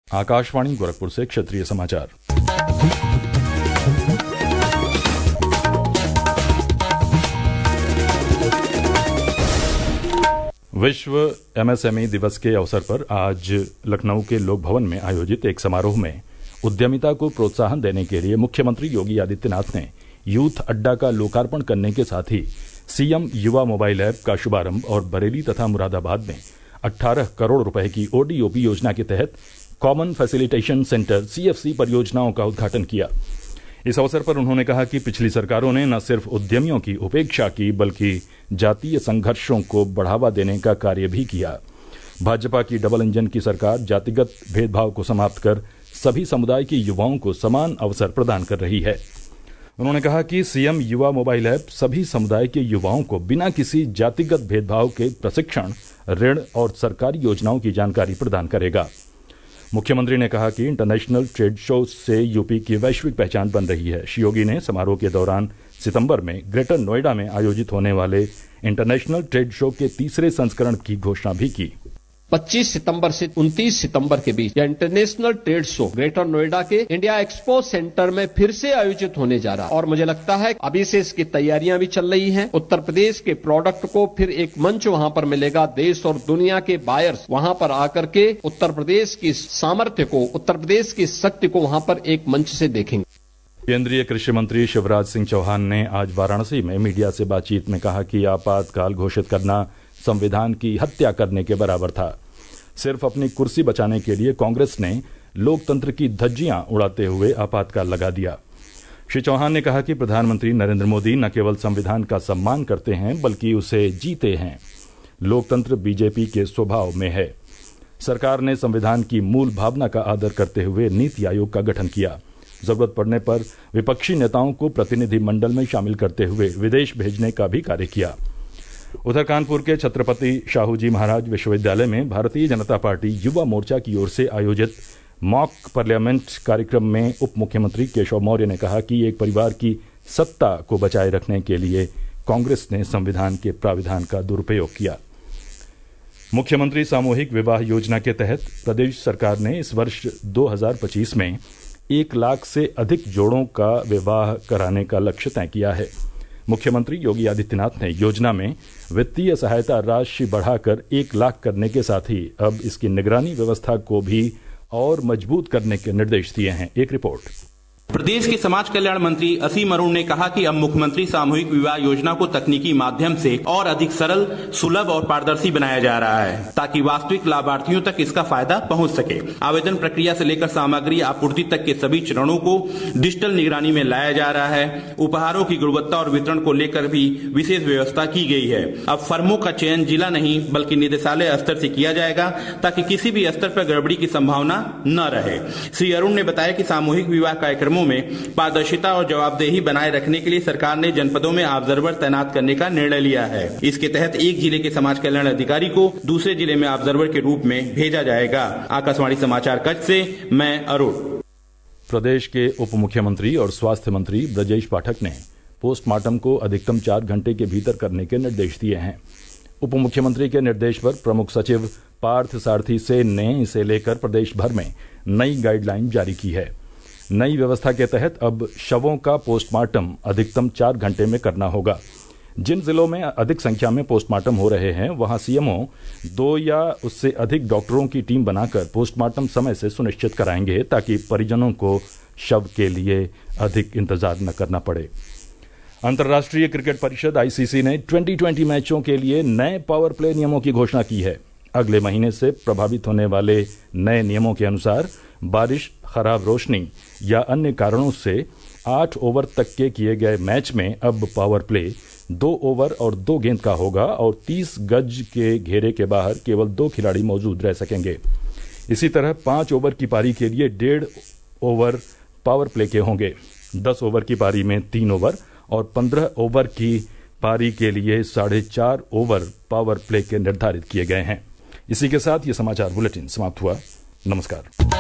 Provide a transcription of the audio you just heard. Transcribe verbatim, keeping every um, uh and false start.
आकाशवाणी गोरखपुर से क्षेत्रीय समाचार। विश्व एमएसएमई दिवस के अवसर पर आज लखनऊ के लोक भवन में आयोजित एक समारोह में उद्यमिता को प्रोत्साहन देने के लिए मुख्यमंत्री योगी आदित्यनाथ ने यूथ अड्डा का लोकार्पण करने के साथ ही सीएम युवा मोबाइल ऐप का शुभारंभ और बरेली तथा मुरादाबाद में अठारह करोड़ रुपए की ओडीओपी योजना के तहत कॉमन फैसिलिटेशन सेंटर सीएफसी परियोजनाओं का उद्घाटन किया। इस अवसर पर उन्होंने कहा कि पिछली सरकारों ने न सिर्फ उद्यमियों की उपेक्षा की बल्कि जातीय संघर्षों को बढ़ावा देने का कार्य भी किया। भाजपा की डबल इंजन की सरकार जातिगत भेदभाव को समाप्त कर सभी समुदाय के युवाओं को समान अवसर प्रदान कर रही है। उन्होंने कहा कि सीएम युवा मोबाइल ऐप सभी समुदाय के युवाओं को बिना किसी जातिगत भेदभाव के प्रशिक्षण, ऋण और सरकारी योजनाओं की जानकारी प्रदान करेगा। मुख्यमंत्री ने कहा कि इंटरनेशनल ट्रेड शो से यूपी की वैश्विक पहचान बन रही है। श्री योगी ने समारोह के दौरान सितंबर में ग्रेटर नोएडा में आयोजित होने वाले इंटरनेशनल ट्रेड शो के तीसरे संस्करण की घोषणा भी की। पच्चीस सितंबर से उनतीस सितंबर के बीच international trade show Greater Noida के इंडिया एक्सपो सेंटर में फिर से आयोजित होने जा रहा है और मुझे लगता है अभी से इसकी तैयारियां भी चल रही हैं। उत्तर प्रदेश के प्रोडक्ट को फिर एक मंच वहां पर मिलेगा। देश और दुनिया के बायर्स वहां पर आकर के उत्तर प्रदेश की सामर्थ्य को, उत्तर प्रदेश की शक्ति को वहां पर एक मंच से देखेंगे। केंद्रीय कृषि मंत्री शिवराज सिंह चौहान ने आज वाराणसी में मीडिया से बातचीत में कहा कि आपातकाल घोषित करना संविधान की हत्या करने के बराबर था। सिर्फ अपनी कुर्सी बचाने के लिए कांग्रेस ने लोकतंत्र की धज्जियां उड़ाते हुए आपातकाल लगा दिया। श्री चौहान ने कहा कि प्रधानमंत्री नरेंद्र मोदी न केवल संविधान का सम्मान करते हैं बल्कि उसे जीते हैं। लोकतंत्र बीजेपी के स्वभाव में है। सरकार ने संविधान की मूल भावना का आदर करते हुए नीति आयोग का गठन किया। जरूरत पड़ने पर विपक्षी नेताओं को प्रतिनिधि मंडल में शामिल करते हुए विदेश भेजने का भी कार्य किया। उधर कानपुर के छत्रपति शाहूजी महाराज विश्वविद्यालय में भारतीय जनता पार्टी युवा मोर्चा की ओर से आयोजित मॉक पार्लियामेंट कार्यक्रम में उप मुख्यमंत्री केशव मौर्य ने कहा कि एक परिवार की सत्ता को बचाए रखने के लिए कांग्रेस ने संविधान के प्राविधान का दुरुपयोग किया। मुख्यमंत्री सामूहिक विवाह योजना के तहत प्रदेश सरकार ने इस वर्ष दो हजार पच्चीस में एक लाख से अधिक जोड़ों का विवाह कराने का लक्ष्य तय किया है। मुख्यमंत्री योगी आदित्यनाथ ने योजना में वित्तीय सहायता राशि बढ़ाकर एक लाख करने के साथ ही अब इसकी निगरानी व्यवस्था को भी और मजबूत करने के निर्देश दिए हैं। एक रिपोर्ट। प्रदेश के समाज कल्याण मंत्री असीम अरुण ने कहा कि अब मुख्यमंत्री सामूहिक विवाह योजना को तकनीकी माध्यम से और अधिक सरल, सुलभ और पारदर्शी बनाया जा रहा है ताकि वास्तविक लाभार्थियों तक इसका फायदा पहुंच सके। आवेदन प्रक्रिया से लेकर सामग्री आपूर्ति तक के सभी चरणों को डिजिटल निगरानी में लाया जा रहा है। उपहारों की गुणवत्ता और वितरण को लेकर भी विशेष व्यवस्था की गई है। अब फर्मों का चयन जिला नहीं बल्कि निदेशालय स्तर से किया जाएगा ताकि किसी भी स्तर पर गड़बड़ी की संभावना न रहे। श्री अरुण ने बताया कि सामूहिक विवाह कार्यक्रमों में पारदर्शिता और जवाबदेही बनाए रखने के लिए सरकार ने जनपदों में ऑब्जर्वर तैनात करने का निर्णय लिया है। इसके तहत एक जिले के समाज कल्याण अधिकारी को दूसरे जिले में ऑब्जर्वर के रूप में भेजा जाएगा। आकाशवाणी समाचार कच्छ से मैं अरुण। प्रदेश के उप मुख्यमंत्री और स्वास्थ्य मंत्री ब्रजेश पाठक ने पोस्टमार्टम को अधिकतम चार घंटे के भीतर करने के निर्देश दिए हैं। उप मुख्यमंत्री के निर्देश पर प्रमुख सचिव पार्थ सारथी सेन ने इसे लेकर प्रदेश भर में नई गाइडलाइन जारी की है। नई व्यवस्था के तहत अब शवों का पोस्टमार्टम अधिकतम चार घंटे में करना होगा। जिन जिलों में अधिक संख्या में पोस्टमार्टम हो रहे हैं वहां सीएमओ दो या उससे अधिक डॉक्टरों की टीम बनाकर पोस्टमार्टम समय से सुनिश्चित कराएंगे ताकि परिजनों को शव के लिए अधिक इंतजार न करना पड़े। अंतर्राष्ट्रीय क्रिकेट परिषद आईसीसी ने ट्वेंटी ट्वेंटी मैचों के लिए नए पावर प्ले नियमों की घोषणा की है। अगले महीने से प्रभावित होने वाले नए नियमों के अनुसार बारिश, खराब रोशनी या अन्य कारणों से आठ ओवर तक के किए गए मैच में अब पावर प्ले दो ओवर और दो गेंद का होगा और तीस गज के घेरे के बाहर केवल दो खिलाड़ी मौजूद रह सकेंगे। इसी तरह पांच ओवर की पारी के लिए डेढ़ ओवर पावर प्ले के होंगे। दस ओवर की पारी में तीन ओवर और पंद्रह ओवर की पारी के लिए साढ़े चार ओवर पावर प्ले के निर्धारित किए गए हैं। इसी के साथ ये समाचार बुलेटिन समाप्त हुआ। नमस्कार।